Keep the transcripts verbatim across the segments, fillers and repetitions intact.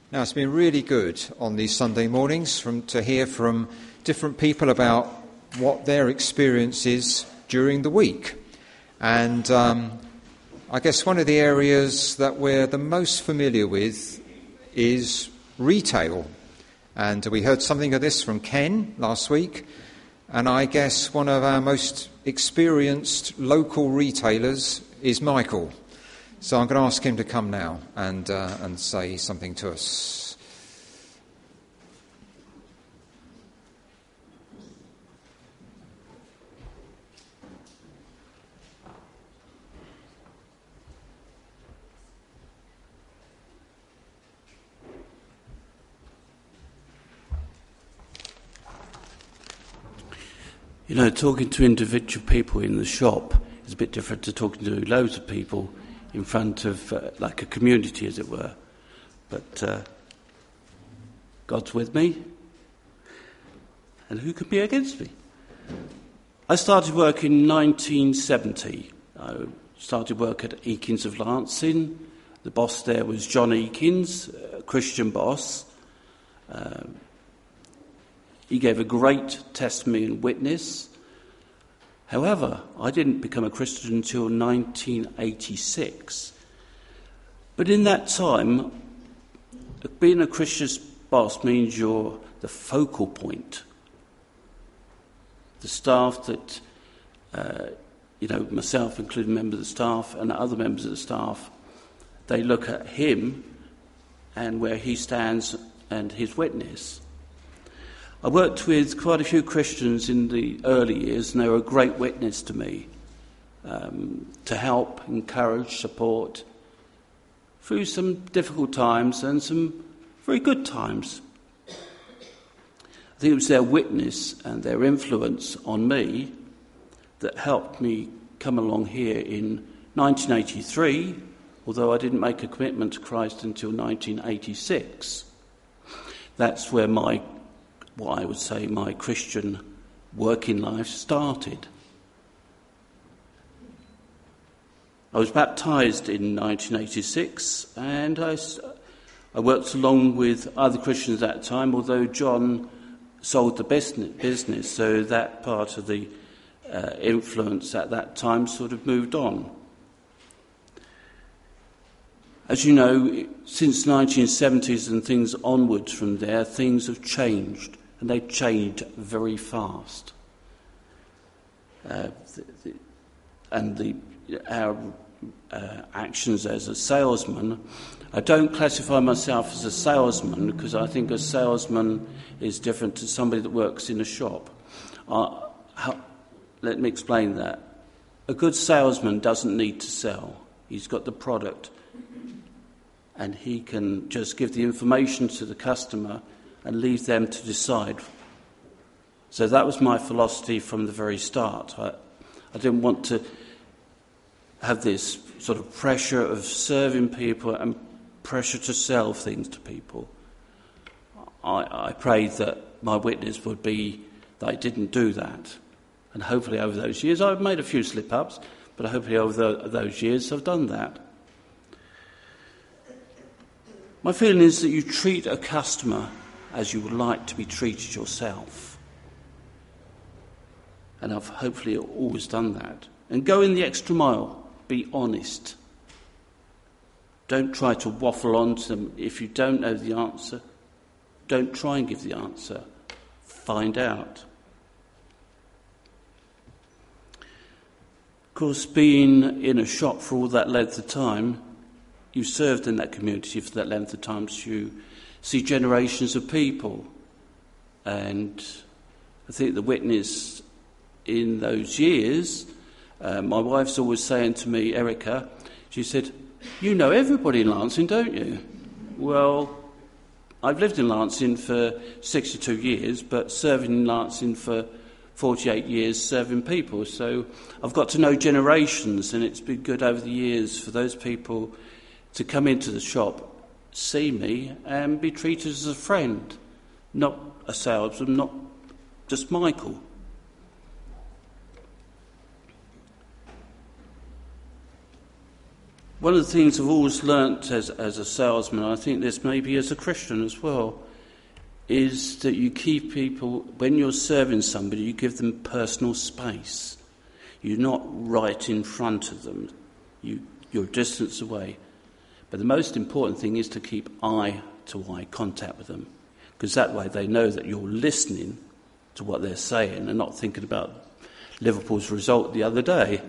Now, it's been really good on these Sunday mornings from, to hear from different people about what their experience is during the week. And um, I guess one of the areas that we're the most familiar with is retail. And we heard something of this from Ken last week. And I guess one of our most experienced local retailers is Michael. So I'm going to ask him to come now and uh, and say something to us. You know, talking to individual people in the shop is a bit different to talking to loads of people in front of, uh, like a community, as it were. But uh, God's with me, and who can be against me? I started work in nineteen seventy. I started work at Eakins of Lancing. The boss there was John Eakins, a Christian boss. Uh, He gave a great testimony and witness. However, I didn't become a Christian until nineteen eighty-six. But in that time, being a Christian boss means you're the focal point. The staff that, uh, you know, myself, including members of the staff and other members of the staff, they look at him and where he stands and his witness. I worked with quite a few Christians in the early years, and they were a great witness to me, um, to help, encourage, support through some difficult times and some very good times. I think it was their witness and their influence on me that helped me come along here in nineteen eighty-three, although I didn't make a commitment to Christ until nineteen eighty-six. That's where my what I would say my Christian working life started. I was baptised in nineteen eighty-six, and I, I worked along with other Christians at that time, although John sold the business, business so that part of the uh, influence at that time sort of moved on. As you know, since the nineteen seventies and things onwards from there, things have changed. And they changed very fast. Uh, the, the, and the, our uh, actions as a salesman, I don't classify myself as a salesman because I think a salesman is different to somebody that works in a shop. Uh, how, let me explain that. A good salesman doesn't need to sell. He's got the product and he can just give the information to the customer and leave them to decide. So that was my philosophy from the very start. I, I didn't want to have this sort of pressure of serving people and pressure to sell things to people. I, I prayed that my witness would be that I didn't do that. And hopefully over those years, I've made a few slip-ups, but hopefully over the, those years I've done that. My feeling is that you treat a customer as you would like to be treated yourself. And I've hopefully always done that. And go in the extra mile. Be honest. Don't try to waffle on to them. If you don't know the answer, don't try and give the answer. Find out. Of course, being in a shop for all that length of time, you served in that community for that length of time, so you see generations of people. And I think the witness in those years, uh, my wife's always saying to me, Erica, she said, you know everybody in Lancing, don't you? Well, I've lived in Lancing for sixty-two years, but serving in Lancing for forty-eight years, serving people. So I've got to know generations, and it's been good over the years for those people to come into the shop, see me and be treated as a friend, not a salesman, not just Michael. One of the things I've always learnt as, as a salesman, I think this maybe as a Christian as well, is that you keep people, when you're serving somebody, you give them personal space. You're not right in front of them. You, you're a distance away. But the most important thing is to keep eye-to-eye contact with them, because that way they know that you're listening to what they're saying and not thinking about Liverpool's result the other day.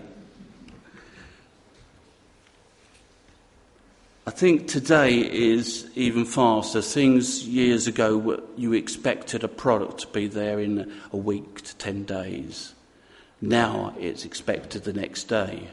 I think today is even faster. Things years ago, you expected a product to be there in a week to ten days. Now it's expected the next day.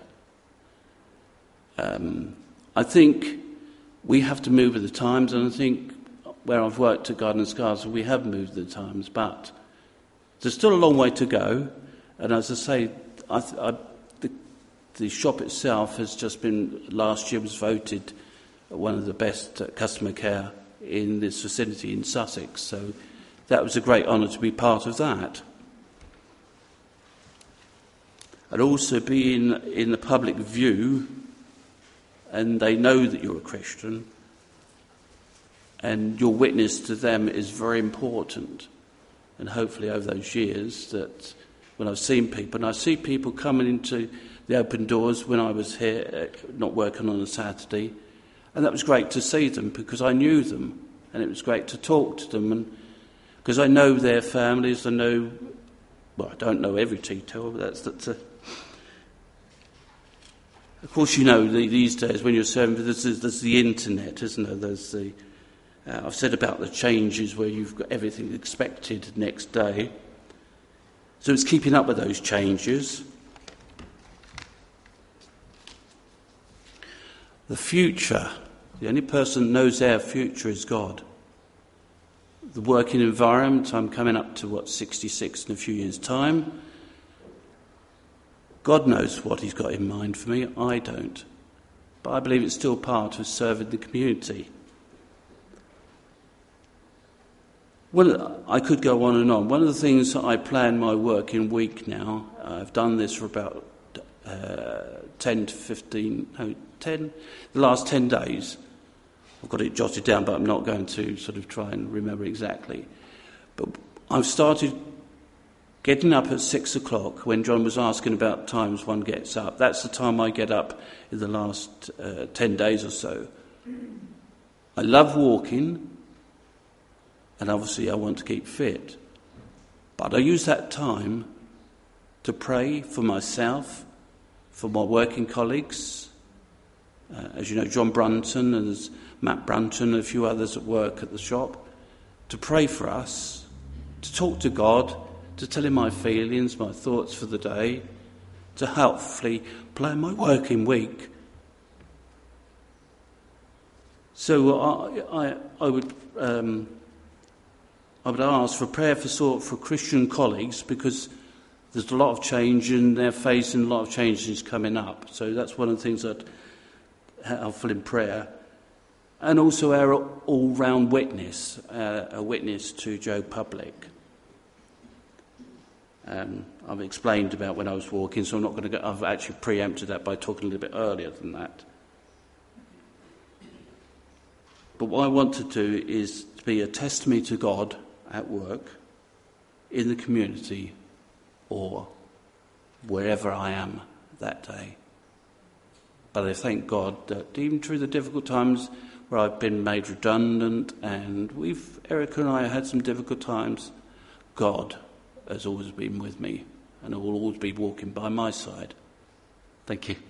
Um, I think we have to move with the times, and I think where I've worked at Garden and Scars, we have moved with the times, but there's still a long way to go. And as I say, I, I, the, the shop itself has just been, last year was voted one of the best customer care in this vicinity in Sussex. So that was a great honour to be part of that. And also be in, in the public view, and they know that you're a Christian, and your witness to them is very important. And hopefully over those years that when I've seen people, and I see people coming into the open doors when I was here, not working on a Saturday, and that was great to see them because I knew them, and it was great to talk to them, and because I know their families, I know, well, I don't know every detail, but that's that's a. Of course, you know the, these days when you're serving, there's, there's the internet, isn't there? There's the. Uh, I've said about the changes where you've got everything expected next day, so it's keeping up with those changes. The future, the only person that knows their future is God. The working environment, I'm coming up to, what, sixty-six in a few years' time. God knows what he's got in mind for me, I don't. But I believe it's still part of serving the community. Well, I could go on and on. One of the things that I plan my working week now, I've done this for about uh, ten to fifteen, no, ten, the last ten days. I've got it jotted down, but I'm not going to sort of try and remember exactly. But I've started getting up at six o'clock when John was asking about times one gets up. That's the time I get up in the last uh, ten days or so. I love walking, and obviously I want to keep fit. But I use that time to pray for myself, for my working colleagues. Uh, as you know, John Brunton and there's Matt Brunton and a few others at work at the shop, to pray for us, to talk to God, to tell him my feelings, my thoughts for the day, to helpfully plan my working week. So I, I, I would um, I would ask for prayer for sort for Christian colleagues, because there's a lot of change and they're facing a lot of changes coming up. So that's one of the things that helpful in prayer. And also our all-round witness, uh, a witness to Joe Public. Um, I've explained about when I was walking, so I'm not going to go. I've actually preempted that by talking a little bit earlier than that. But what I want to do is to be a testimony to God at work, in the community, or wherever I am that day. But I thank God that even through the difficult times where I've been made redundant, and we've, Erica and I had some difficult times, God has always been with me and will always be walking by my side. Thank you.